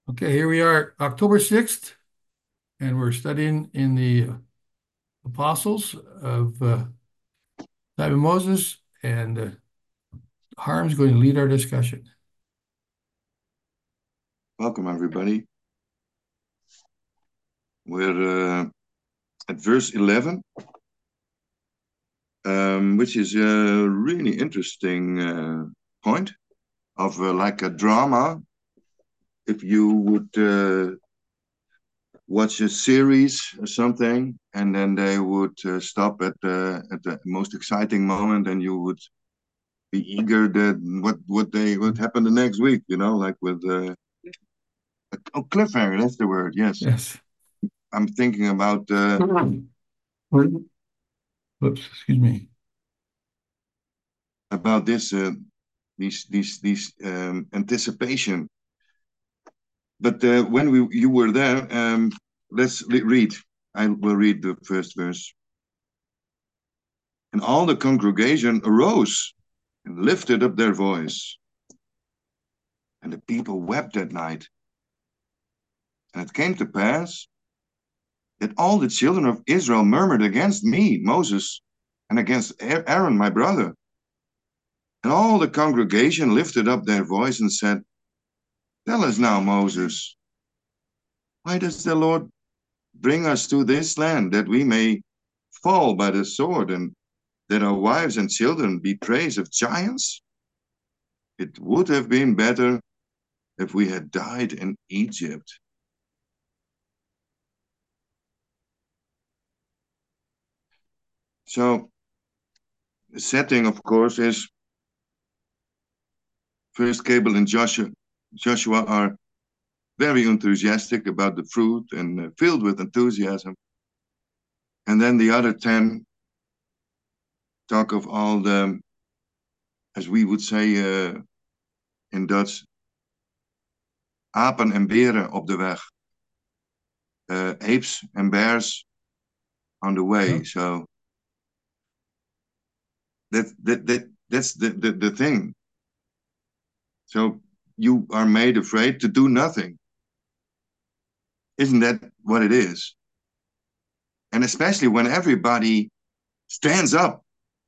Okay, here we are, October 6th, and we're studying in the Apostles of Simon Moses, and Harm's going to lead our discussion. Welcome, everybody. We're at verse 11, which is a really interesting point of like a drama. If you would watch a series or something, and then they would stop at the most exciting moment, and you would be eager that what happened the next week. Like with cliffhanger. That's the word. Yes, Yes. I'm thinking about Whoops, excuse me. this these anticipation. But when you were there, let's read. I will read the first verse. And all the congregation arose and lifted up their voice, and the people wept that night. And it came to pass that all the children of Israel murmured against me, Moses, and against Aaron, my brother. And all the congregation lifted up their voice and said, Tell us now, Moses, why does the Lord bring us to this land that we may fall by the sword and that our wives and children be praised of giants? It would have been better if we had died in Egypt. So the setting, of course, is first Caleb and Joshua are very enthusiastic about the fruit and filled with enthusiasm. And then the other 10 talk of all the, as we would say in Dutch, apen en beren op de weg. Apes and bears on the way. Yep. So that's the thing. So you are made afraid to do nothing. Isn't that what it is? And especially when everybody stands up,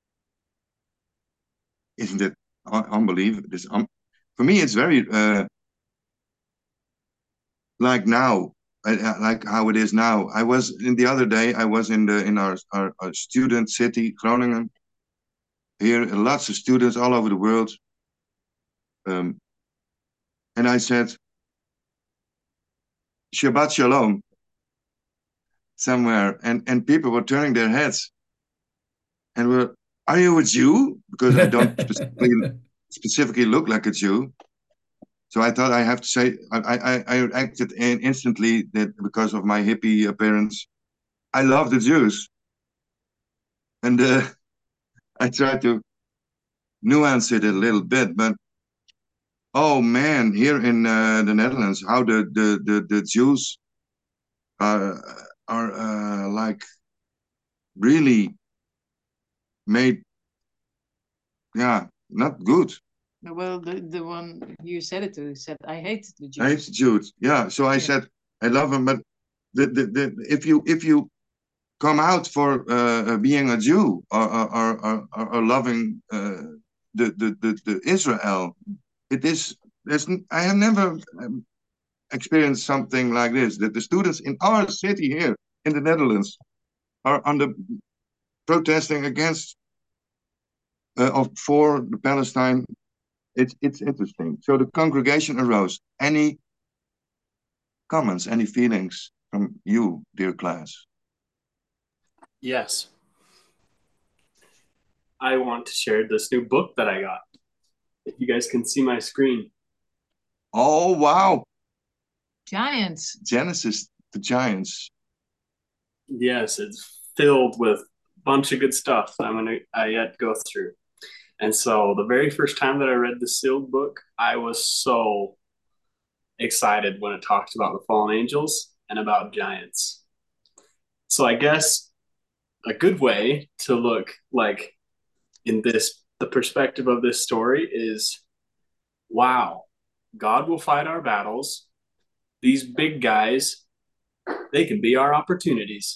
isn't it unbelievable? For me, it's very like now, like how it is now. I was in the other day. I was in our student city, Groningen. Here, lots of students all over the world. Um, and I said, Shabbat Shalom somewhere, and people were turning their heads and were, are you a Jew? Because I don't specifically look like a Jew. So I thought I have to say, I acted instantly that because of my hippie appearance, I love the Jews. And I tried to nuance it a little bit, but oh man, here in the Netherlands, how the Jews are like really made, yeah, not good. Well, the one you said it to said, I hate the I hate Jews. the Jews. Yeah, so I said I love them, but if you come out for being a Jew or loving the Israel, it is. I have never experienced something like this. That the students in our city here in the Netherlands are under protesting against or for the Palestine. It's interesting. So the congregation arose. Any comments, any feelings from you, dear class? Yes. I want to share this new book that I got. If you guys can see my screen. Oh wow! Giants. Genesis, the Giants. Yes, it's filled with a bunch of good stuff that I yet go through. And so the very first time that I read the sealed book, I was so excited when it talked about the fallen angels and about giants. So I guess a good way to look like in the perspective of this story is, wow, God will fight our battles. these big guys, they could be our opportunities.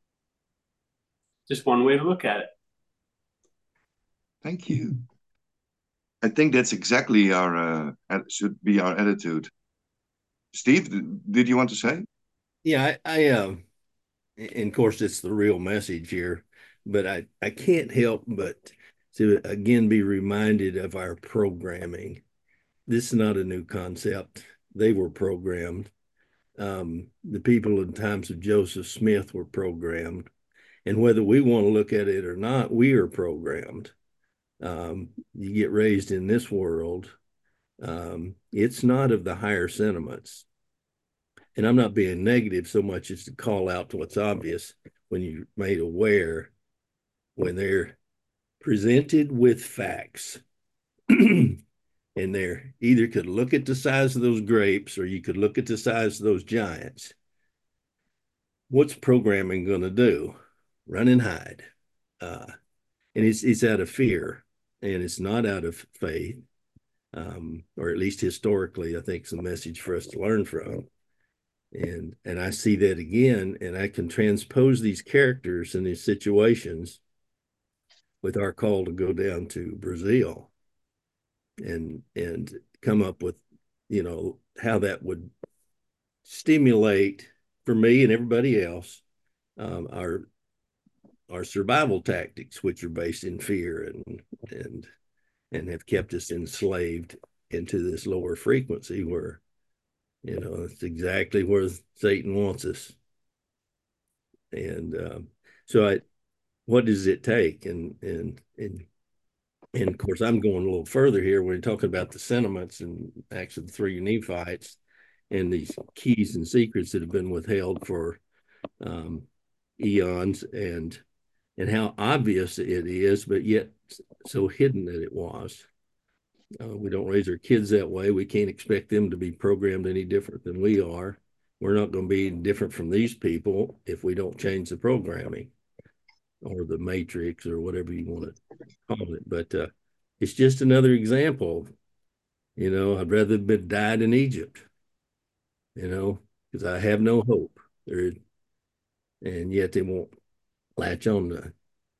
Just one way to look at it. Thank you. I think that's exactly should be our attitude. Steve, did you want to say? Yeah, and of course it's the real message here, but I can't help but to again be reminded of our programming. This is not a new concept. They were programmed. The people in times of Joseph Smith were programmed. And whether we want to look at it or not, we are programmed. You get raised in this world. It's not of the higher sentiments. And I'm not being negative so much as to call out to what's obvious when you're made aware, when they're presented with facts. And they're either could look at the size of those grapes or you could look at the size of those giants. What's programming going to do? Run and hide. And it's out of fear, and it's not out of faith, or at least historically, I think it's a message for us to learn from. And I see that again, and I can transpose these characters and these situations with our call to go down to Brazil and come up with, how that would stimulate for me and everybody else our survival tactics, which are based in fear and have kept us enslaved into this lower frequency where, it's exactly where Satan wants us. And so what does it take? And of course, I'm going a little further here when you're talking about the sentiments and actually the 3 Nephites and these keys and secrets that have been withheld for eons and how obvious it is, but yet so hidden that it was. We don't raise our kids that way. We can't expect them to be programmed any different than we are. We're not going to be different from these people if we don't change the programming or the matrix or whatever you want to call it. But it's just another example. I'd rather have been died in Egypt, because I have no hope. And yet they won't latch on to,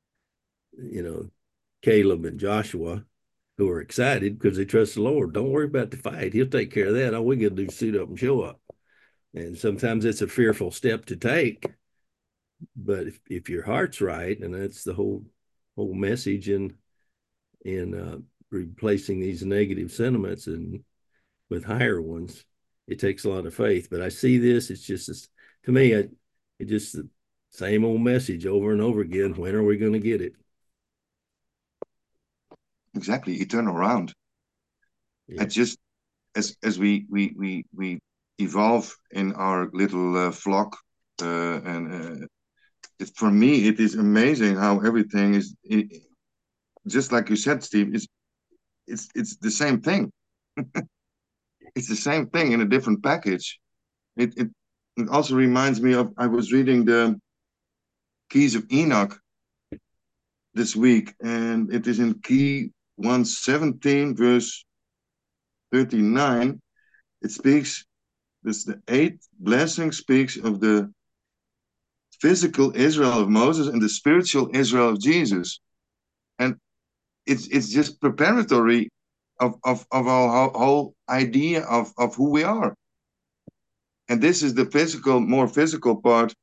Caleb and Joshua, who are excited because they trust the Lord. Don't worry about the fight. He'll take care of that. All we got to do is suit up and show up. And sometimes it's a fearful step to take. But if your heart's right, and that's the whole message in replacing these negative sentiments and with higher ones, it takes a lot of faith. But I see this, it's just, to me, it just the same old message over and over again. When are we going to get it? Exactly, eternal round. Yeah. Just as we evolve in our little flock, for me it is amazing how everything is just like you said, Steve. It's the same thing. It's the same thing in a different package. It also reminds me of, I was reading the Keys of Enoch this week, and it is in Key 117 verse 39. It speaks, this the 8th blessing speaks of the physical Israel of Moses and the spiritual Israel of Jesus, and it's just preparatory of our whole idea of who we are. And this is the more physical part.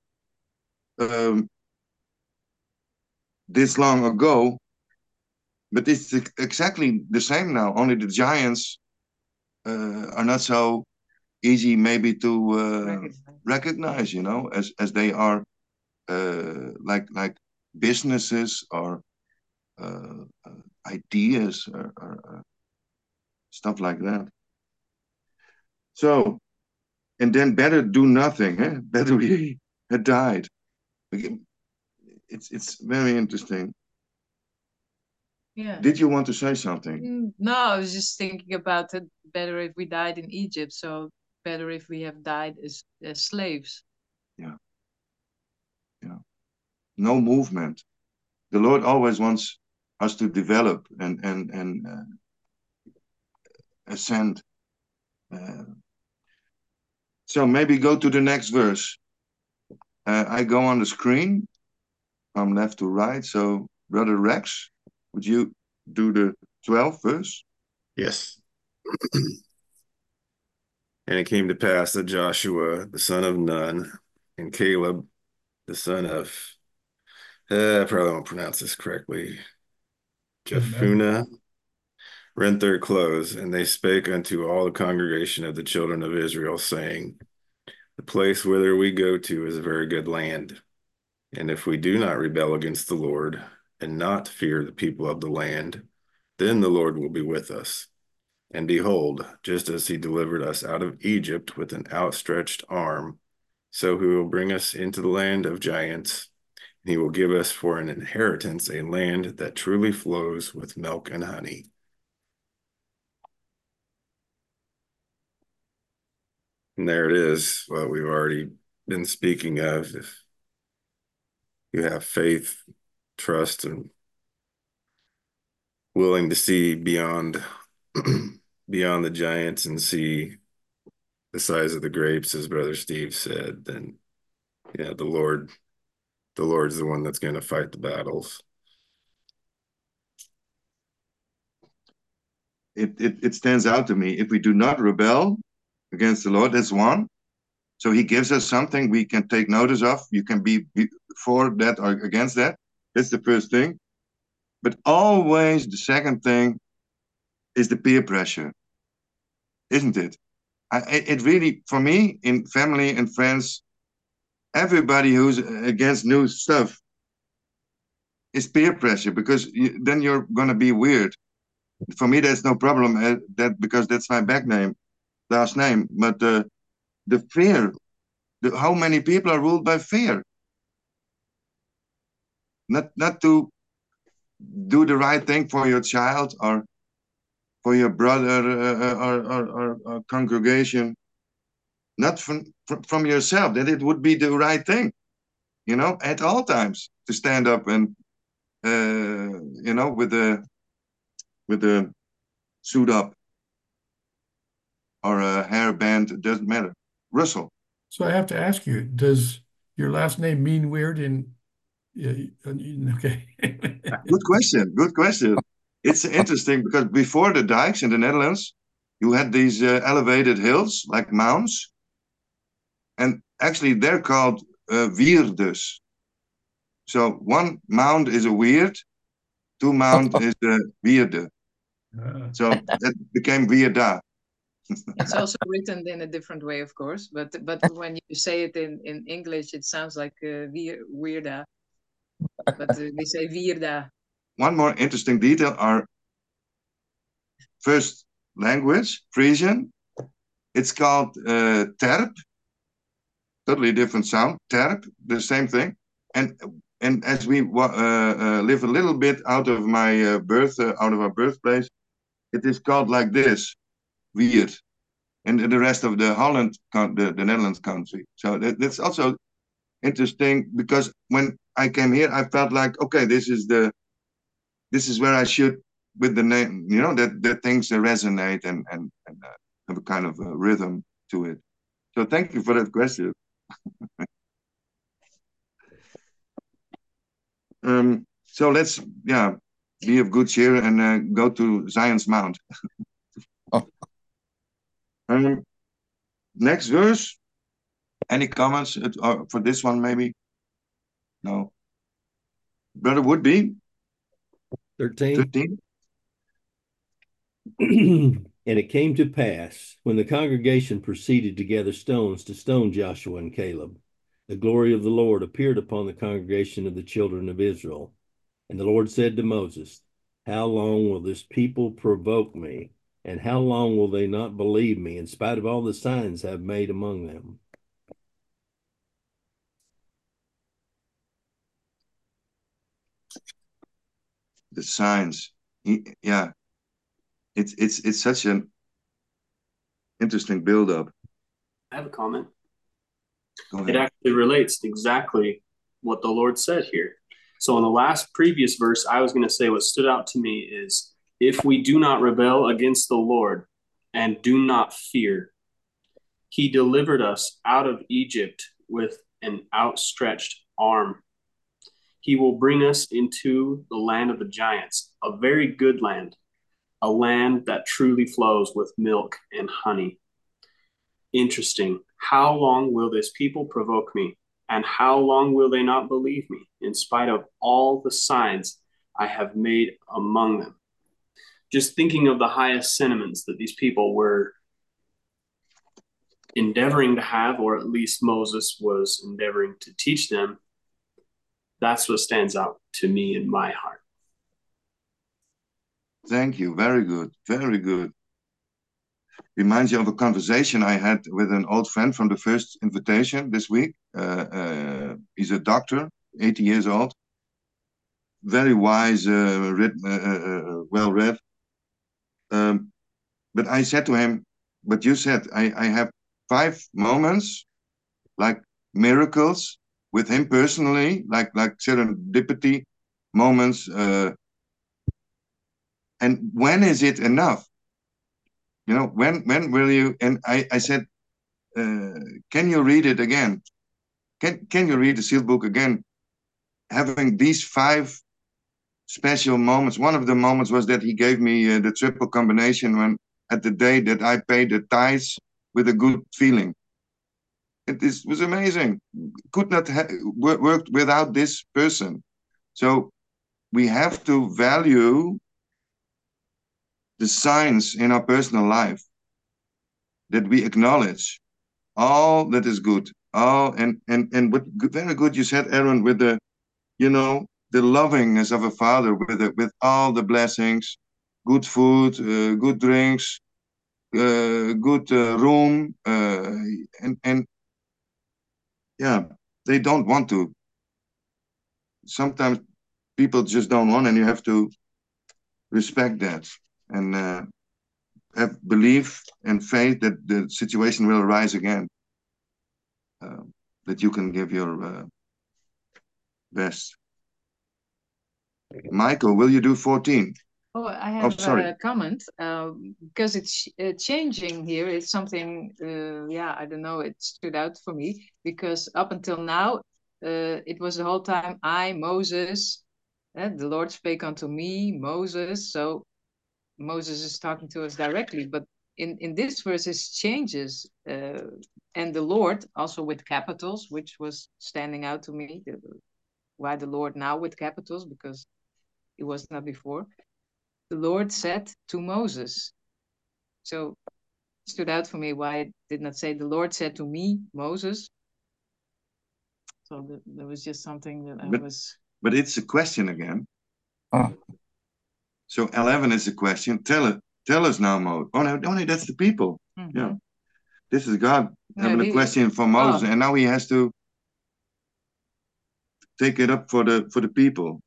This long ago, but it's exactly the same now. Only the giants are not so easy, maybe to recognize, as they are like businesses or ideas or stuff like that. So, and then better do nothing. Eh? Better we had died. It's very interesting. Yeah. Did you want to say something? No, I was just thinking about it. Better if we died in Egypt, so better if we have died as slaves. Yeah. No movement. The Lord always wants us to develop and ascend. So maybe go to the next verse. I go on the screen from left to right. So Brother Rex, would you do the 12th verse? Yes. And it came to pass that Joshua, the son of Nun, and Caleb, the son of, I probably won't pronounce this correctly, Jephunneh, rent their clothes, and they spake unto all the congregation of the children of Israel, saying, the place whither we go to is a very good land. And if we do not rebel against the Lord, and not fear the people of the land, then the Lord will be with us. And behold, just as he delivered us out of Egypt with an outstretched arm, so he will bring us into the land of giants, and he will give us for an inheritance a land that truly flows with milk and honey. And there it is, what we've already been speaking of. If you have faith, trust, and willing to see beyond beyond the giants and see the size of the grapes, as Brother Steve said, then yeah, the Lord's the one that's going to fight the battles. It stands out to me. If we do not rebel against the Lord, that's one. So he gives us something we can take notice of. You can be for that or against that. That's the first thing. But always the second thing is the peer pressure, isn't it? It really, for me, in family and friends, everybody who's against new stuff is peer pressure, because then you're going to be weird. For me, that's no problem, because that's my last name. But the fear, how many people are ruled by fear? Not to do the right thing for your child or for your brother or congregation, not from yourself, that it would be the right thing, at all times to stand up and, with the suit up or a hairband, it doesn't matter. Russell. So I have to ask you, does your last name mean weird okay. Good question. It's interesting because before the dikes in the Netherlands, you had these elevated hills like mounds, and actually they're called wierdes. So one mound is a weird, two mound is a wierde. So that became Wierda. It's also written in a different way, of course, but when you say it in English, it sounds like weirda, but we say Wierda. One more interesting detail: our first language, Frisian, it's called terp, totally different sound. Terp, the same thing, and as we live a little bit out of my out of our birthplace, it is called like this, Wier, and the rest of the Holland, the Netherlands country. So that's also interesting, because when I came here, I felt like, okay, this is where I should, with the name, that things resonate and have a kind of a rhythm to it. So thank you for that question. So let's, be of good cheer and go to Zion's Mount. Next verse. Any comments for this one, maybe? No. Brother Woodby? 13. And it came to pass, when the congregation proceeded to gather stones to stone Joshua and Caleb, the glory of the Lord appeared upon the congregation of the children of Israel. And the Lord said to Moses, how long will this people provoke me? And how long will they not believe me, in spite of all the signs I have made among them? The signs. Yeah. It's such an interesting build-up. I have a comment. Go ahead. It actually relates to exactly what the Lord said here. So in the previous verse, I was going to say what stood out to me is, if we do not rebel against the Lord and do not fear. He delivered us out of Egypt with an outstretched arm. He will bring us into the land of the giants, a very good land, a land that truly flows with milk and honey. Interesting. How long will this people provoke me? And how long will they not believe me, in spite of all the signs I have made among them? Just thinking of the highest sentiments that these people were endeavoring to have, or at least Moses was endeavoring to teach them, that's what stands out to me in my heart. Thank you. Very good. Very good. Reminds you of a conversation I had with an old friend from the first invitation this week. He's a doctor, 80 years old, very wise, well read. But I said to him, but you said I have 5 moments, like miracles with him personally, like serendipity moments. And when is it enough? You know, when will you? And I said, can you read it again? Can you read the sealed book again? Having these 5 special moments. One of the moments was that he gave me the triple combination when at the day that I paid the tithes with a good feeling. Was amazing. Could not have worked without this person. So we have to value the signs in our personal life, that we acknowledge all that is good. All and what very good you said, Aaron, with the, you know, the lovingness of a father with all the blessings, good food, good drinks, good room, and yeah, they don't want to. Sometimes people just don't want, and you have to respect that and have belief and faith that the situation will arise again. That you can give your best. Michael, will you do 14? Oh, I have sorry. a comment because it's changing here. It's something, yeah, I don't know. It stood out for me because up until now, it was the whole time I, Moses, the Lord spake unto me, Moses. So Moses is talking to us directly, but in this verse it changes, and the Lord also with capitals, which was standing out to me. Why the Lord now with capitals? Because it was not before. The Lord said to Moses. So it stood out for me why it did not say the Lord said to me, Moses. So there was just something that I was. But it's a question again. Oh. So 11 is a question. Tell us now, Moses. Oh no, that's the people. Mm-hmm. Yeah. This is God having a question for Moses, and now he has to take it up for the people.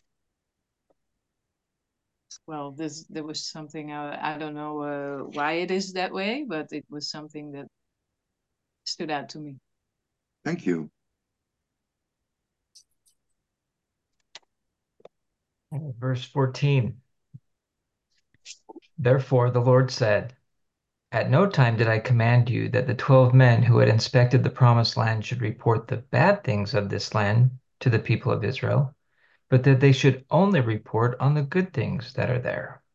Well, there was something, I don't know why it is that way, but it was something that stood out to me. Thank you. Verse 14. Therefore the Lord said, at no time did I command you that the 12 men who had inspected the promised land should report the bad things of this land to the people of Israel, but that they should only report on the good things that are there.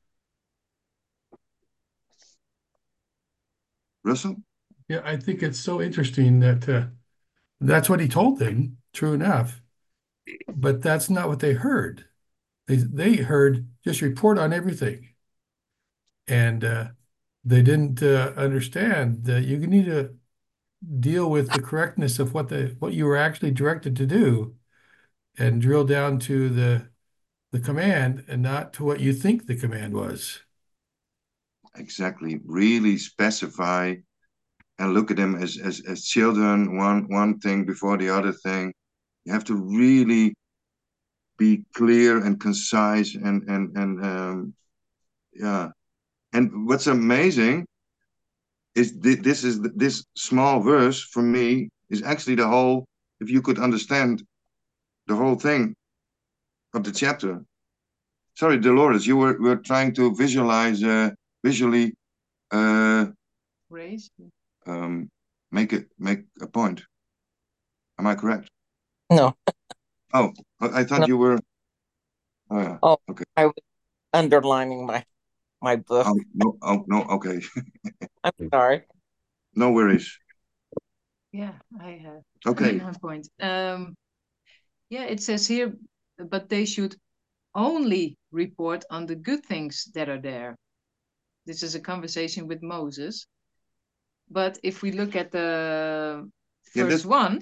Russell? Yeah, I think it's so interesting that that's what he told them, true enough. But that's not what they heard. They heard just report on everything. And they didn't understand that you need to deal with the correctness of what you were actually directed to do and drill down to the command and not to what you think the command was. Exactly. Really specify and look at them as children, one thing before the other thing. You have to really be clear and concise and yeah. And what's amazing is this small verse for me is actually the whole, if you could understand the whole thing of the chapter. Sorry, Dolores, you were trying to visualize visually Grace. make a point. Am I correct? No. Oh, I thought No. you were. Oh, yeah. Oh, okay. I was underlining my book. Oh, no. Oh, no. Okay. I'm sorry. No worries. Yeah, I have Okay. one point. Yeah, it says here, but they should only report on the good things that are there. This is a conversation with Moses. But if we look at the first one,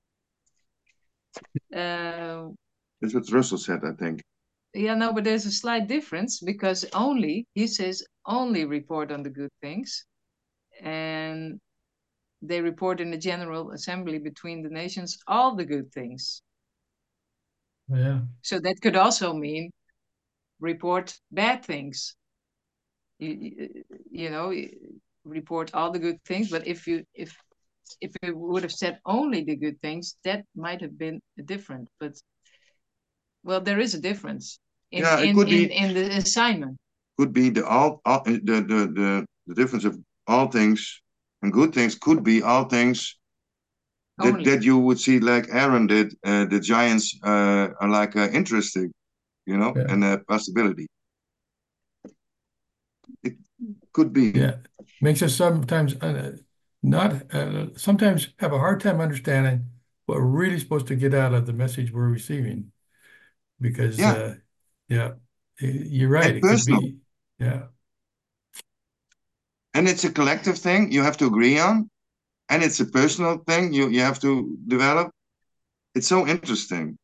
that's what Russell said, I think. Yeah, no, but there's a slight difference because he says only report on the good things. And they report in the General Assembly between the nations all the good things. Yeah. So that could also mean report bad things. You know, report all the good things. But if it would have said only the good things, that might have been different. But well, there is a difference in the assignment. Could be the difference of all things and good things could be all things that you would see like Aaron did. The giants are like interesting, you know, Yeah. and a possibility. It could be. Yeah, makes us sometimes sometimes have a hard time understanding what we're really supposed to get out of the message we're receiving. Because Yeah, you're right. and It could personal. be, yeah. And it's a collective thing you have to agree on, and it's a personal thing you have to develop. It's so interesting.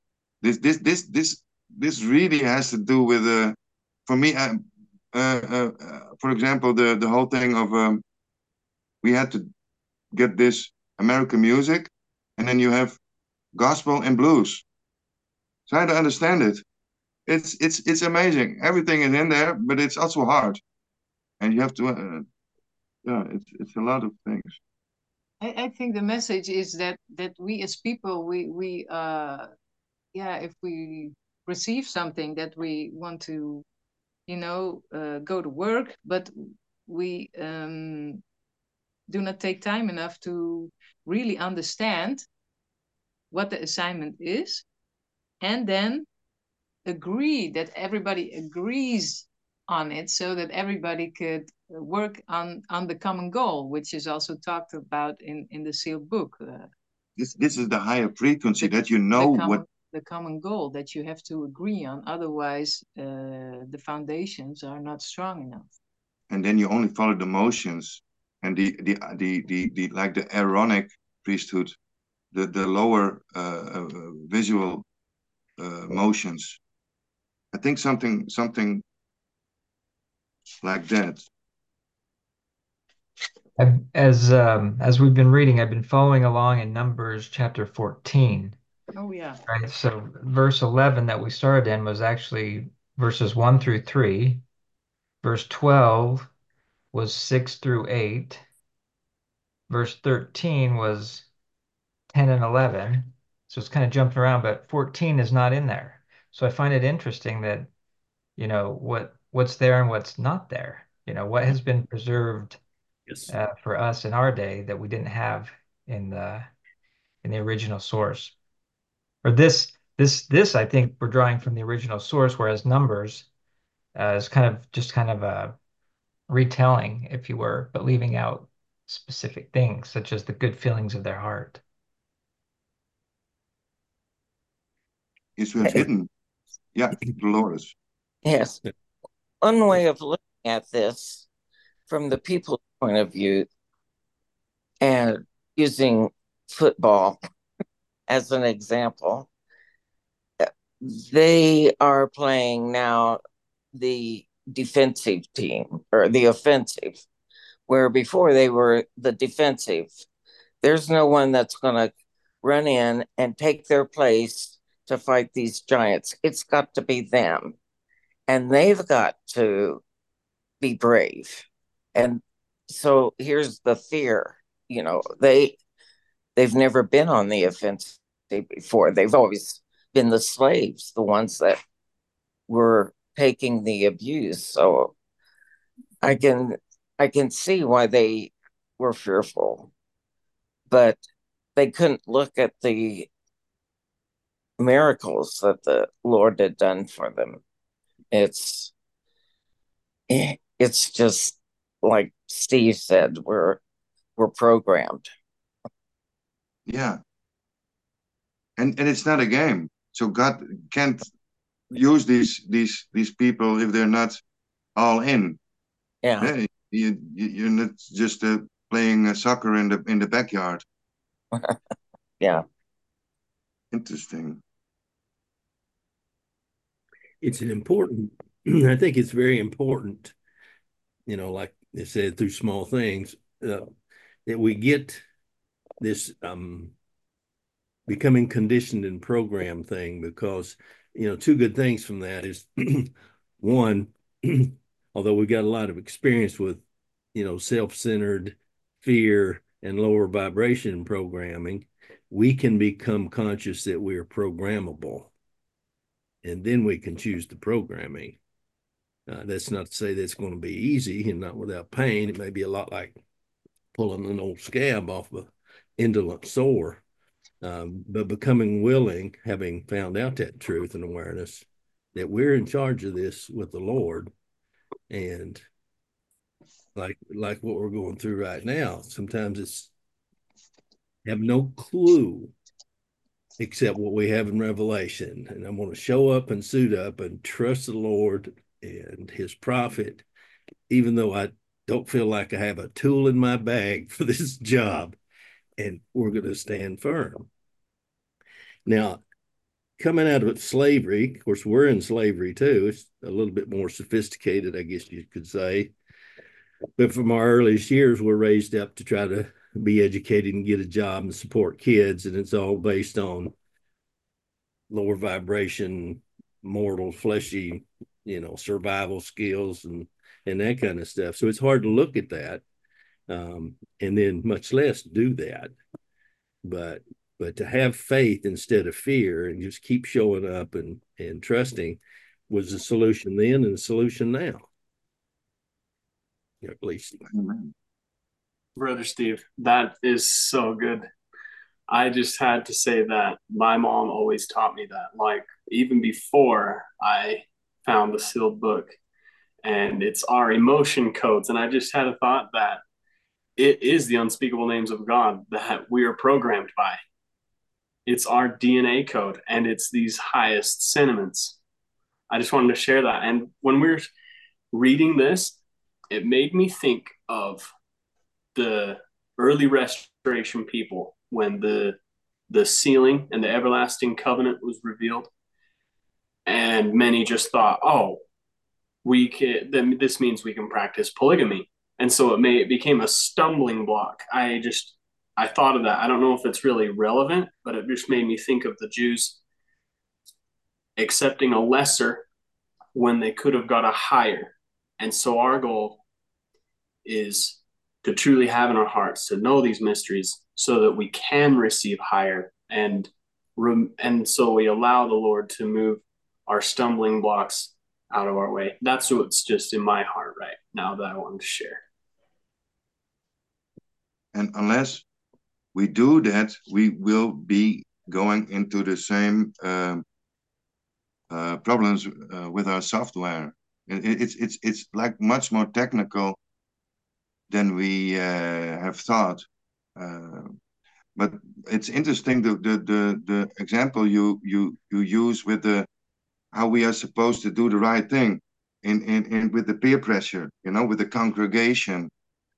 This really has to do with for me. For example, the whole thing of we had to get this American music, and then you have gospel and blues. Trying to understand it. It's amazing. Everything is in there, but it's also hard, and you have to. Yeah, it's a lot of things. I think the message is that we as people we if we receive something that we want to go to work, but we do not take time enough to really understand what the assignment is, and then agree that everybody agrees on it so that everybody could work on the common goal, which is also talked about in the sealed book. This is the higher frequency that you know the common goal that you have to agree on, otherwise the foundations are not strong enough. And then you only follow the motions, and the like the Aaronic priesthood, the lower visual motions. I think something like that. As we've been reading, I've been following along in Numbers chapter 14. Oh yeah. Right. So verse 11 that we started in was actually verses 1 through 3. Verse 12 was 6 through 8. Verse 13 was 10 and 11. So it's kind of jumping around, but 14 is not in there. So I find it interesting that, what's there and what's not there. What has been preserved Yes. for us in our day that we didn't have in the original source. Or this I think we're drawing from the original source, whereas Numbers is kind of a retelling, if you were, but leaving out specific things such as the good feelings of their heart. Is we have hidden. Yeah, Dolores. Yes. One way of looking at this from the people's point of view, and using football as an example, they are playing now the defensive team or the offensive, where before they were the defensive. There's no one that's going to run in and take their place to fight these giants. It's got to be them. And they've got to be brave. And so here's the fear. They've never been on the offensive before. They've always been the slaves, the ones that were taking the abuse. So I can see why they were fearful. but they couldn't look at the miracles that the Lord had done for them. It's just like Steve said, we're programmed. Yeah. And it's not a game. So God can't use these people if they're not all in. Yeah. Yeah, you're not just playing soccer in the backyard. Yeah. Interesting. It's an important, I think it's very important, like they said, through small things, that we get this becoming conditioned and programmed thing, because, two good things from that is one, although we got a lot of experience with, self-centered fear and lower vibration programming, we can become conscious that we're programmable. And then we can choose the programming. That's not to say that's going to be easy and not without pain. It may be a lot like pulling an old scab off an indolent sore. But becoming willing, having found out that truth and awareness, that we're in charge of this with the Lord. And like what we're going through right now, sometimes it's have no clue except what we have in Revelation. And I'm going to show up and suit up and trust the Lord and his prophet, even though I don't feel like I have a tool in my bag for this job. And we're going to stand firm. Now, coming out of slavery, of course, we're in slavery too. It's a little bit more sophisticated, I guess you could say. But from our earliest years, we're raised up to try to be educated and get a job and support kids. And it's all based on lower vibration, mortal, fleshy, survival skills and that kind of stuff. So it's hard to look at that, and then much less do that. But to have faith instead of fear and just keep showing up and trusting was the solution then and the solution now. At least. Amen. Brother Steve, that is so good. I just had to say that my mom always taught me that, like even before I found the sealed book, and it's our emotion codes. And I just had a thought that it is the unspeakable names of God that we are programmed by. It's our DNA code, and it's these highest sentiments. I just wanted to share that. And when we're reading this, it made me think of the early restoration people when the sealing and the everlasting covenant was revealed. And many just thought, oh, this means we can practice polygamy. And so it became a stumbling block. I thought of that. I don't know if it's really relevant, but it just made me think of the Jews accepting a lesser when they could have got a higher. And so our goal is to truly have in our hearts to know these mysteries so that we can receive higher, and so we allow the Lord to move our stumbling blocks out of our way. That's what's just in my heart right now that I wanted to share. And unless we do that, we will be going into the same problems with our software. It's like much more technical than we have thought. But it's interesting the example you use with how we are supposed to do the right thing in with the peer pressure, with the congregation,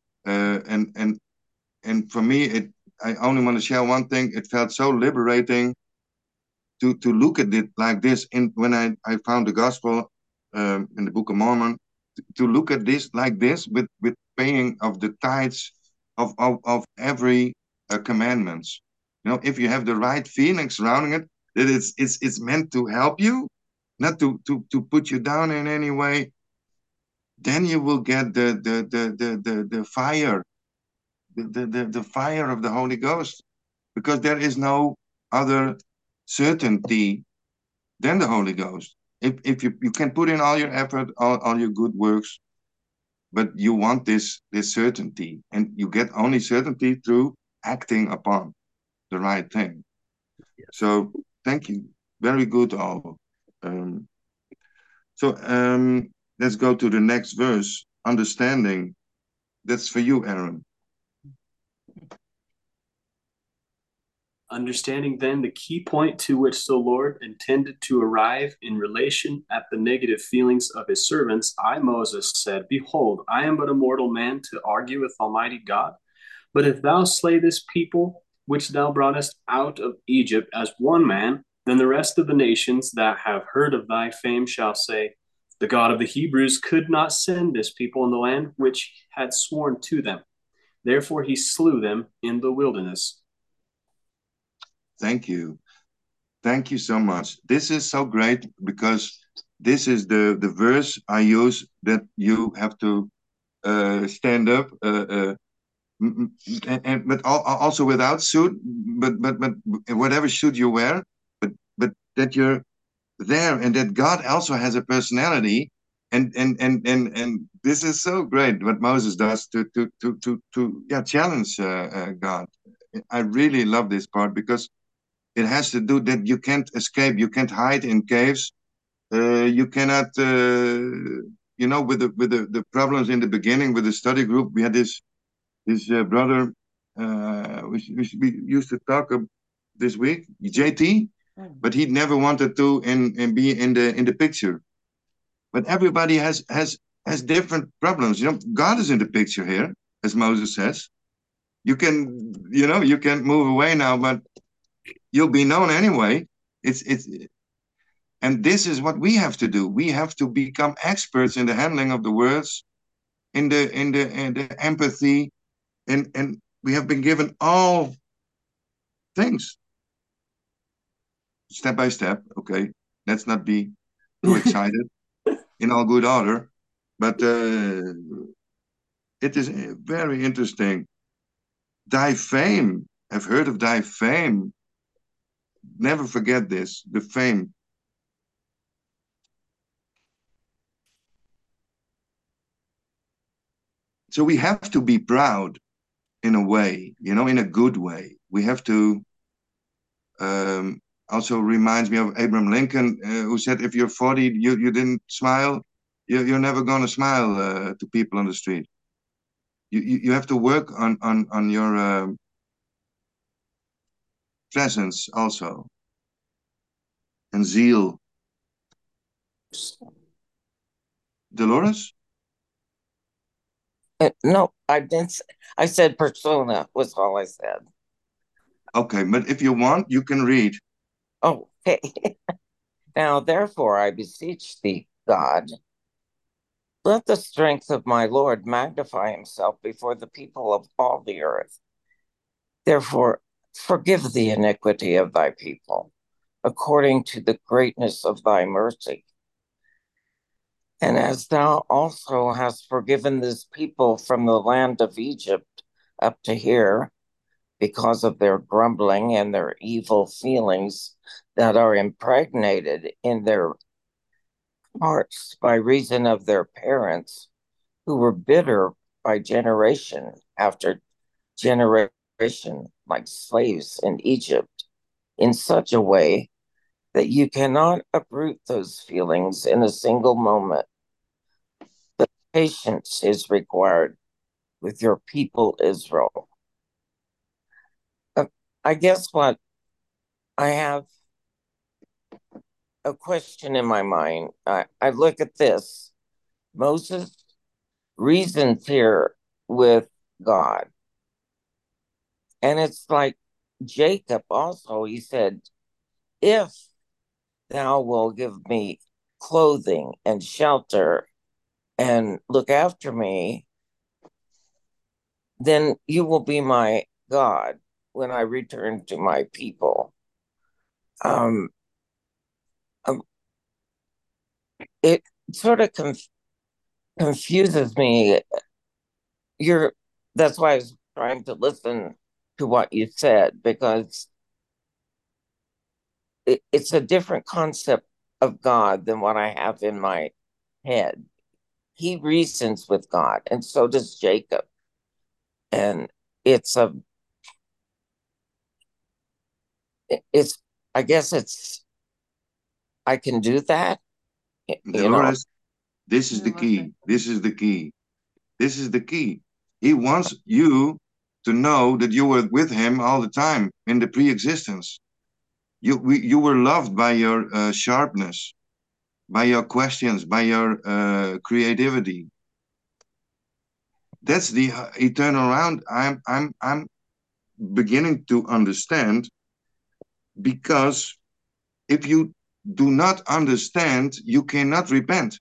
and for me, I only want to share one thing. It felt so liberating to look at it like this. When I found the gospel in the Book of Mormon, to look at this like this with paying of the tithes of every commandments. If you have the right feeling surrounding it, that it's meant to help you, not to put you down in any way. Then you will get the fire, the fire of the Holy Ghost, because there is no other certainty than the Holy Ghost. If you can put in all your effort, all your good works, but you want this certainty, and you get only certainty through acting upon the right thing. So thank you. Very good all. So let's go to the next verse. Understanding. That's for you, Aaron. Understanding then the key point to which the Lord intended to arrive in relation at the negative feelings of his servants, I, Moses, said, Behold, I am but a mortal man to argue with Almighty God. But if thou slay this people which thou broughtest out of Egypt as one man, then the rest of the nations that have heard of thy fame shall say, The God of the Hebrews could not send this people in the land which had sworn to them. Therefore he slew them in the wilderness. Thank you. Thank you so much. This is so great because this is the verse I use that you have to stand up, but also without suit, but whatever suit you wear, but that you're there and that God also has a personality, and this is so great what Moses does to challenge God. I really love this part because it has to do that you can't escape, you can't hide in caves, you cannot, with the problems in the beginning with the study group. We had this brother, we used to talk this week, JT, but he never wanted to and be in the picture. But everybody has different problems. God is in the picture here, as Moses says. You can move away now, but you'll be known anyway. And this is what we have to do. We have to become experts in the handling of the words, in the empathy, and we have been given all things step by step. Okay, let's not be too excited. In all good order, but it is very interesting. Thy fame. I've heard of thy fame. Never forget this. The fame. So we have to be proud in a way, in a good way. We have to, also reminds me of Abraham Lincoln, who said, if you're 40, you didn't smile, you're never going to smile to people on the street. You have to work on your presence also, and zeal. Dolores? No, I didn't. I said persona was all I said. Okay, but if you want, you can read. Okay. Now, therefore, I beseech thee, God, let the strength of my Lord magnify himself before the people of all the earth. Therefore, forgive the iniquity of thy people, according to the greatness of thy mercy. And as thou also hast forgiven this people from the land of Egypt up to here, because of their grumbling and their evil feelings that are impregnated in their hearts by reason of their parents, who were bitter by generation after generation, like slaves in Egypt, in such a way that you cannot uproot those feelings in a single moment. But patience is required with your people Israel. I guess what I have a question in my mind. I look at this. Moses reasons here with God. And it's like Jacob also, he said, if thou wilt give me clothing and shelter and look after me, then you will be my God when I return to my people. It sort of confuses me. That's why I was trying to listen to what you said, because it's a different concept of God than what I have in my head. He reasons with God, and so does Jacob. And it's a it's, I guess I can do that, you know. Dolores, this is the key. This is the key. This is the key. He wants you to know that you were with him all the time in the pre-existence. You were loved by your sharpness, by your questions, by your creativity. That's the eternal round. I'm beginning to understand, because if you do not understand, you cannot repent.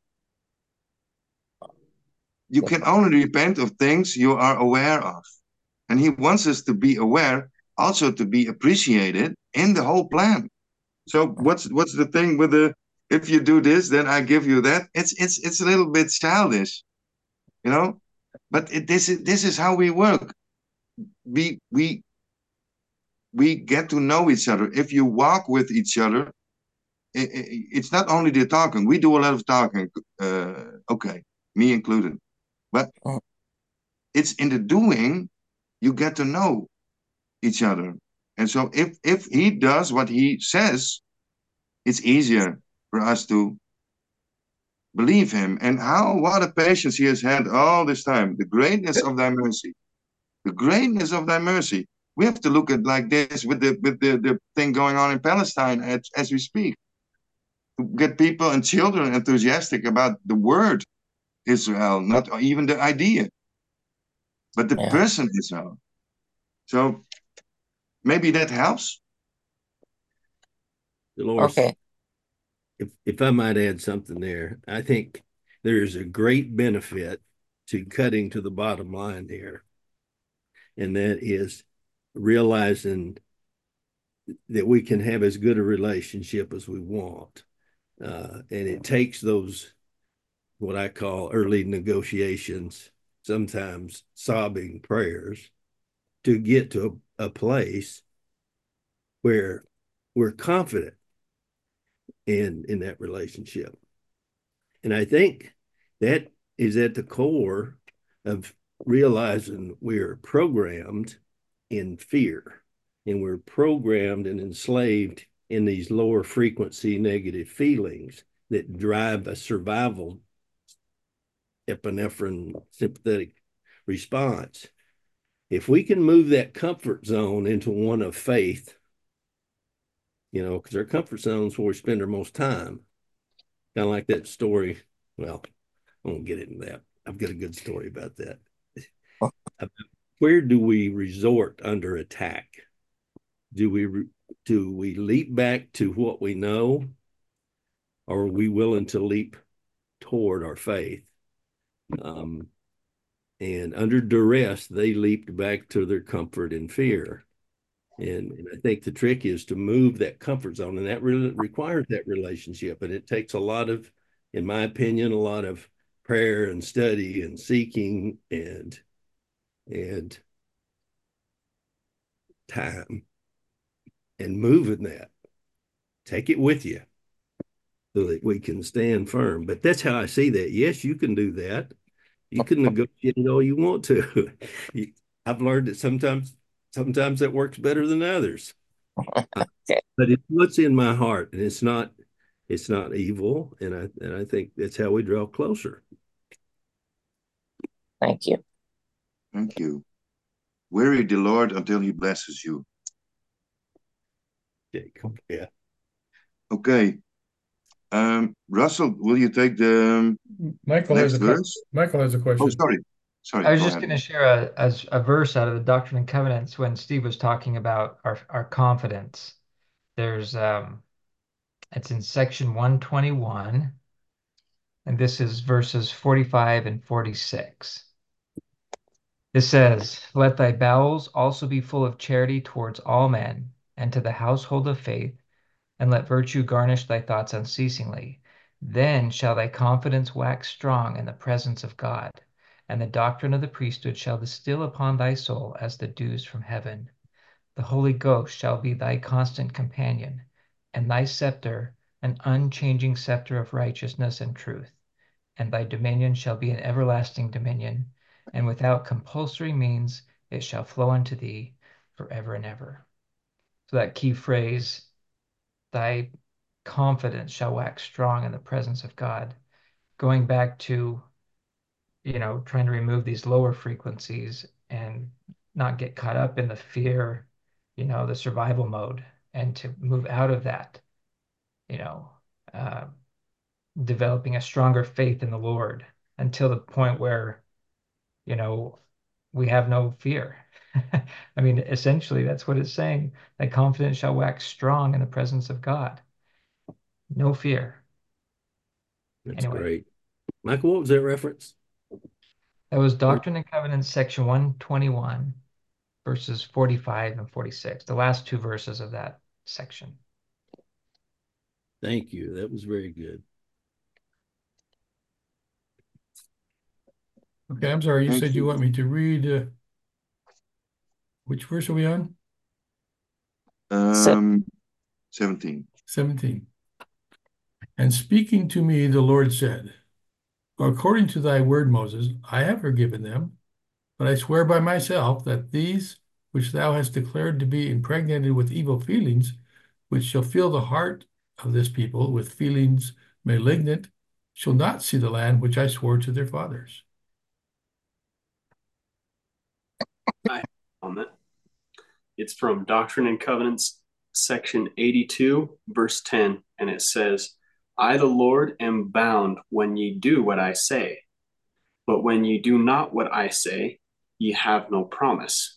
You can only repent of things you are aware of. And he wants us to be aware, also to be appreciated in the whole plan. So what's the thing with the, if you do this, then I give you that? It's a little bit childish, you know? But this is how we work. We get to know each other. If you walk with each other, it's not only the talking. We do a lot of talking, okay, me included. But it's in the doing you get to know each other. And so if he does what he says, it's easier for us to believe him. And what a patience he has had all this time. The greatness of thy mercy. The greatness of thy mercy. We have to look at like this with the thing going on in Palestine as we speak. To get people and children enthusiastic about the word Israel, not even the idea, but the person Israel. So maybe that helps. Dolores, okay. If I might add something there, I think there's a great benefit to cutting to the bottom line here, and that is realizing that we can have as good a relationship as we want. And it takes those, what I call early negotiations, sometimes sobbing prayers, to get to a place where we're confident in that relationship. And I think that is at the core of realizing we're programmed in fear, and we're programmed and enslaved in these lower frequency negative feelings that drive a survival epinephrine sympathetic response. If we can move that comfort zone into one of faith, because our comfort zone is where we spend our most time. Kind of like that story. Well, I won't get into that. I've got a good story about that. Where do we resort under attack? Do we leap back to what we know, or are we willing to leap toward our faith? And under duress, they leaped back to their comfort and fear. And I think the trick is to move that comfort zone, and that really requires that relationship. And it takes a lot of, in my opinion, a lot of prayer and study and seeking and time and moving that. Take it with you so that we can stand firm. But that's how I see that. Yes, you can do that. You can negotiate it all you want to. I've learned that sometimes that works better than others. Okay. But it's what's in my heart, and it's not evil, and I think that's how we draw closer. Thank you. Thank you. Weary the Lord until he blesses you. Yeah. Okay. Russell, will you take the Michael next has verse? Michael has a question. Oh, sorry. I was just going to share a verse out of the Doctrine and Covenants when Steve was talking about our confidence. There's it's in section 121, and this is verses 45 and 46. It says, "Let thy bowels also be full of charity towards all men, and to the household of faith, and let virtue garnish thy thoughts unceasingly. Then shall thy confidence wax strong in the presence of God, and the doctrine of the priesthood shall distill upon thy soul as the dews from heaven. The Holy Ghost shall be thy constant companion, and thy scepter an unchanging scepter of righteousness and truth. And thy dominion shall be an everlasting dominion, and without compulsory means it shall flow unto thee forever and ever." So that key phrase, thy confidence shall wax strong in the presence of God, going back to, trying to remove these lower frequencies and not get caught up in the fear, the survival mode, and to move out of that, you know, uh, developing a stronger faith in the Lord until the point where, we have no fear. I mean, essentially, that's what it's saying. That confidence shall wax strong in the presence of God. No fear. That's Anyway, great. Michael, what was that reference? that was Doctrine and Covenants, section 121, verses 45 and 46, the last two verses of that section. Thank you. That was very good. Okay, I'm sorry. You Thank said you you. want me to read, which verse are we on? 17. 17. And speaking to me, the Lord said, according to thy word, Moses, I have forgiven them, but I swear by myself that these which thou hast declared to be impregnated with evil feelings, which shall fill the heart of this people with feelings malignant, shall not see the land which I swore to their fathers. I on that. It's from Doctrine and Covenants, section 82, verse 10, and it says, I, the Lord, am bound when ye do what I say, but when ye do not what I say, ye have no promise.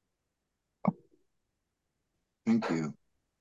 Thank you.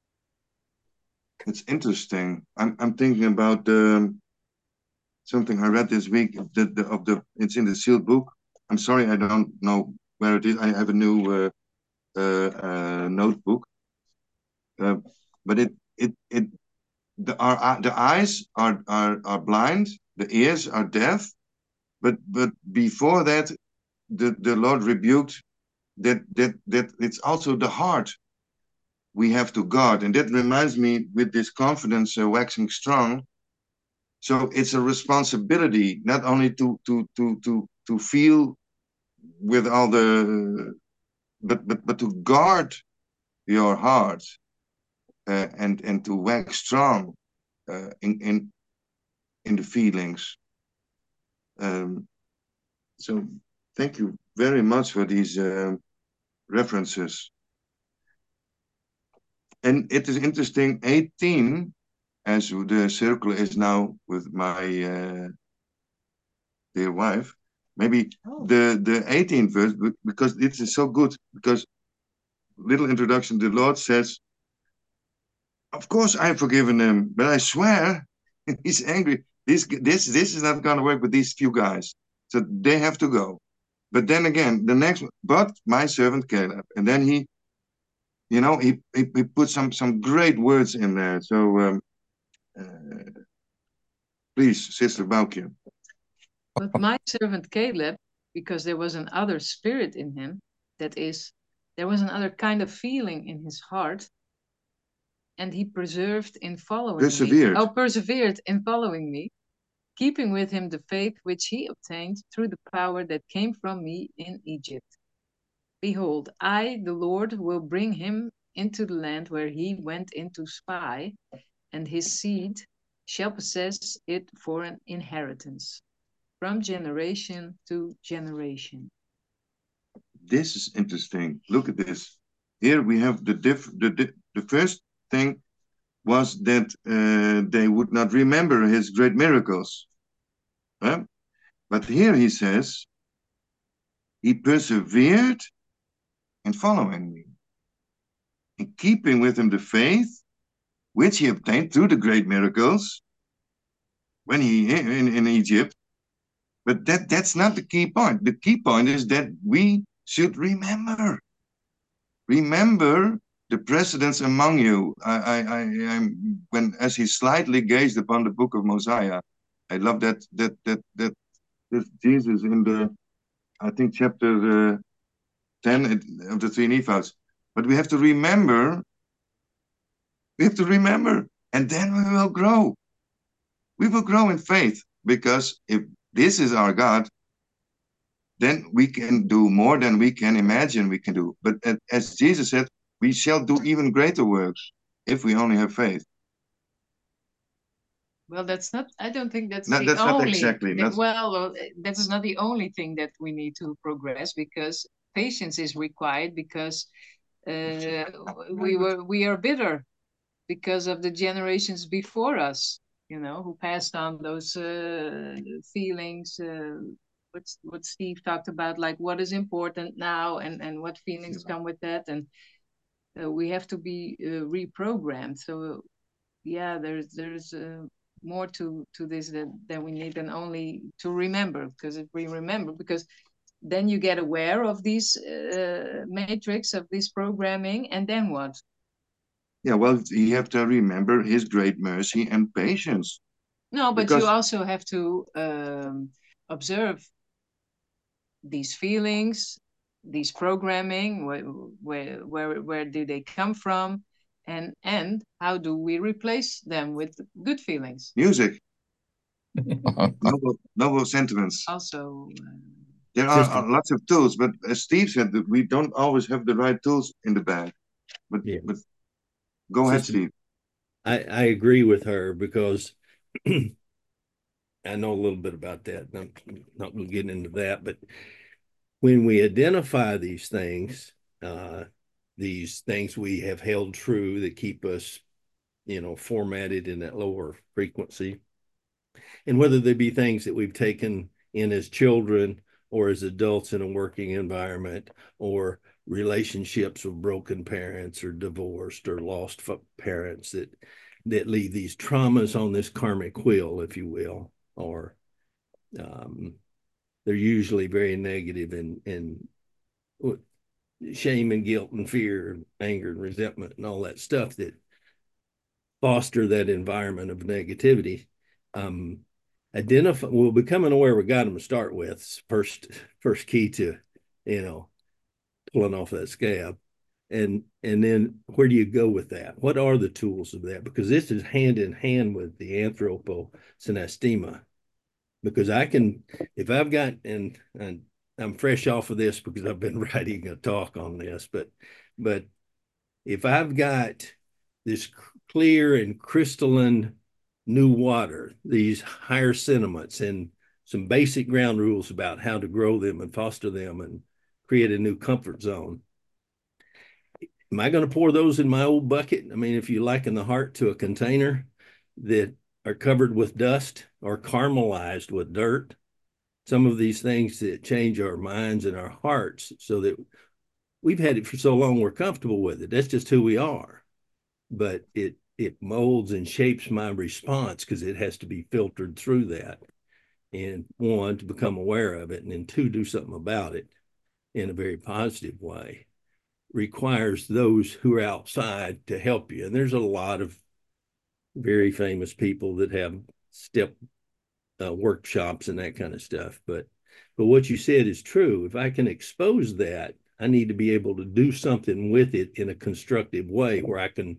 It's interesting. I'm thinking about something I read this week. It's in the sealed book. I'm sorry, I don't know where it is. I have a new notebook, but the eyes are blind, the ears are deaf, but before that, the Lord rebuked that it's also the heart we have to guard, and that reminds me with this confidence waxing strong. So it's a responsibility not only to feel with all the, but to guard your heart and to wax strong in the feelings. So thank you very much for these references. And it is interesting, 18, as the circle is now with my dear wife, maybe the 18th verse, because this is so good, because little introduction, the Lord says, of course I've forgiven them, but I swear, he's angry. This is not going to work with these few guys. So they have to go. But then again, the next one, but my servant Caleb. And then he put some great words in there. So please, Sister Bauke. But my servant Caleb, because there was another spirit in him, that is, there was another kind of feeling in his heart, and he persevered in following me, keeping with him the faith which he obtained through the power that came from me in Egypt. Behold, I, the Lord, will bring him into the land where he went in to spy, and his seed shall possess it for an inheritance, from generation to generation. This is interesting. Look at this. Here we have the first thing was that they would not remember his great miracles. Huh? But here he says, he persevered in following me, in keeping with him the faith which he obtained through the great miracles when he in Egypt. But that's not the key point. The key point is that we should remember the precedents among you. I'm when as he slightly gazed upon the book of Mosiah, I love that Jesus in the, I think, chapter 10 of the three Nephilims. But we have to remember, and then we will grow. We will grow in faith, because if this is our God, then we can do more than we can imagine we can do. But as Jesus said, We shall do even greater works if we only have faith. Well, that's not, I don't think that's No, the that's not only, exactly. That's, well, that is not the only thing that we need to progress, because patience is required, because we are bitter because of the generations before us, you know, who passed on those feelings. What Steve talked about, like what is important now, and what feelings come with that, and we have to be reprogrammed. So yeah, there's more to this than we need, than only to remember, because if we remember, because then you get aware of these matrix of this programming, and then what? yeah, well, you have to remember his great mercy and patience. No, but Because you also have to observe these feelings, these programming, where do they come from, and how do we replace them with good feelings? music, noble sentiments. Also, There are lots of tools, but as Steve said, that we don't always have the right tools in the bag. But Yeah. but go ahead, Steve. I agree with her, because I know a little bit about that. I'm not going to get into that, but when we identify these things we have held true that keep us, formatted in that lower frequency, and whether they be things that we've taken in as children or as adults in a working environment, or relationships with broken parents or divorced or lost parents that leave these traumas on this karmic wheel, if you will, or they're usually very negative and shame and guilt and fear and anger and resentment and all that stuff that foster that environment of negativity. Well, becoming aware we got them to start with first key to, pulling off that scab. And then where do you go with that? What are the tools of that? Because this is hand in hand with the anthroposynastema. Because if I've got, and I'm fresh off of this because I've been writing a talk on this, but if I've got this clear and crystalline new water, these higher sentiments, and some basic ground rules about how to grow them and foster them and create a new comfort zone, am I going to pour those in my old bucket? I mean, if you liken the heart to a container that are covered with dust or caramelized with dirt, some of these things that change our minds and our hearts, so that we've had it for so long we're comfortable with it. That's just who we are. But it molds and shapes my response, because it has to be filtered through that. And one, to become aware of it, and then two, do something about it in a very positive way, requires those who are outside to help you. And there's a lot of very famous people that have step workshops and that kind of stuff. But what you said is true. If I can expose that, I need to be able to do something with it in a constructive way, where I can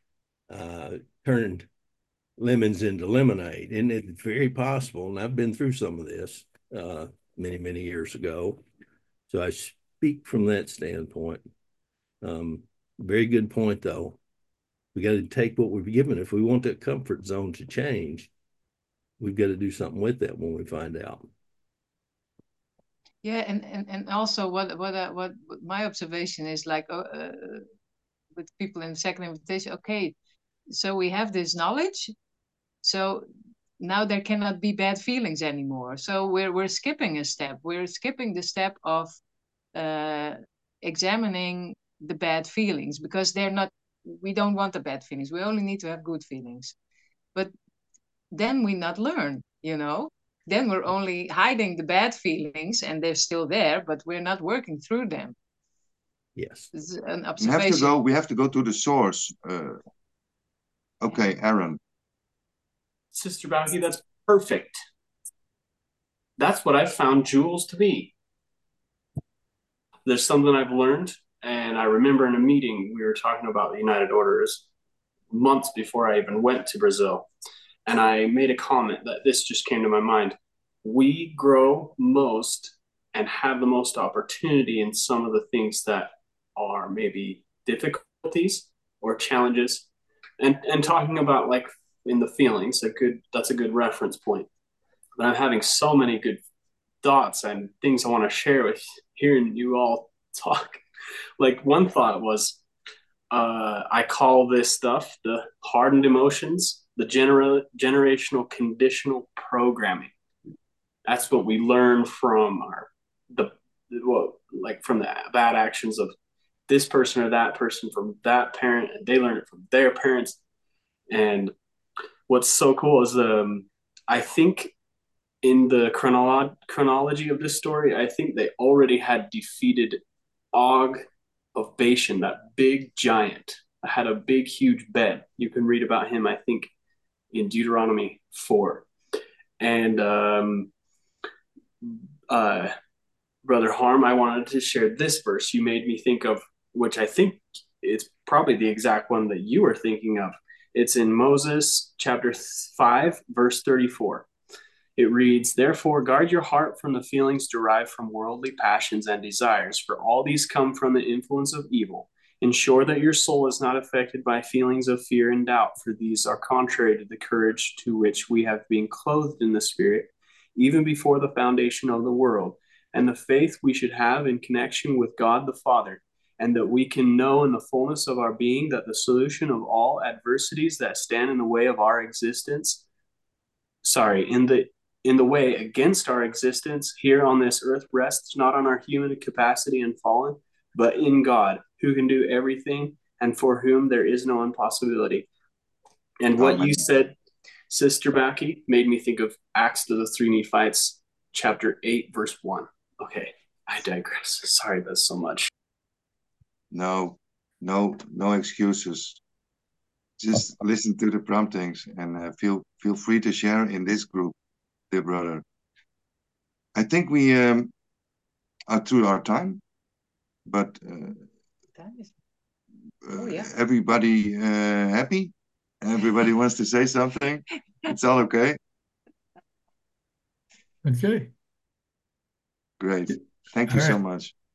turn lemons into lemonade. And it's very possible. And I've been through some of this many, many years ago. So I speak from that standpoint. Very good point, though. We got to take what we've given. If we want that comfort zone to change, we've got to do something with that when we find out. Yeah, and also what my observation is, like with people in the second invitation. Okay, so we have this knowledge, so now there cannot be bad feelings anymore. So we're skipping a step. We're skipping the step of examining the bad feelings, because they're not. We don't want the bad feelings. We only need to have good feelings. But then we not learn, Then we're only hiding the bad feelings, and they're still there, but we're not working through them. Yes. This is an observation. We have to go to the source. Okay, Aaron. Sister Bauhi, that's perfect. That's what I've found jewels to be. There's something I've learned, and I remember in a meeting we were talking about the United Orders months before I even went to Brazil. And I made a comment that this just came to my mind. We grow most and have the most opportunity in some of the things that are maybe difficulties or challenges, and talking about like in the feelings, that's a good reference point. But I'm having so many good thoughts and things I want to share with hearing you all talk. Like one thought was, I call this stuff the hardened emotions, the generational conditional programming. That's what we learn from from the bad actions of this person or that person from that parent, and they learn it from their parents. And what's so cool is I think in the chronology of this story, I think they already had defeated Og of Bashan, that big giant. I had a big, huge bed. You can read about him, I think, in Deuteronomy 4. And Brother Harm, I wanted to share this verse you made me think of, which I think it's probably the exact one that you were thinking of. It's in Moses chapter 5, verse 34. It reads, "Therefore, guard your heart from the feelings derived from worldly passions and desires, for all these come from the influence of evil. Ensure that your soul is not affected by feelings of fear and doubt, for these are contrary to the courage to which we have been clothed in the Spirit, even before the foundation of the world, and the faith we should have in connection with God the Father, and that we can know in the fullness of our being that the solution of all adversities that stand in the way of our existence, in the way against our existence here on this earth rests not on our human capacity and fallen, but in God, who can do everything and for whom there is no impossibility." And what you said, Sister Backy, made me think of Acts to the Three Nephites, chapter 8, verse 1. Okay, I digress. Sorry, that's so much. No excuses. Just listen to the promptings and feel free to share in this group, dear brother. I think we are through our time, but everybody happy? Everybody wants to say something? It's all okay? Okay. Great. Thank you so much.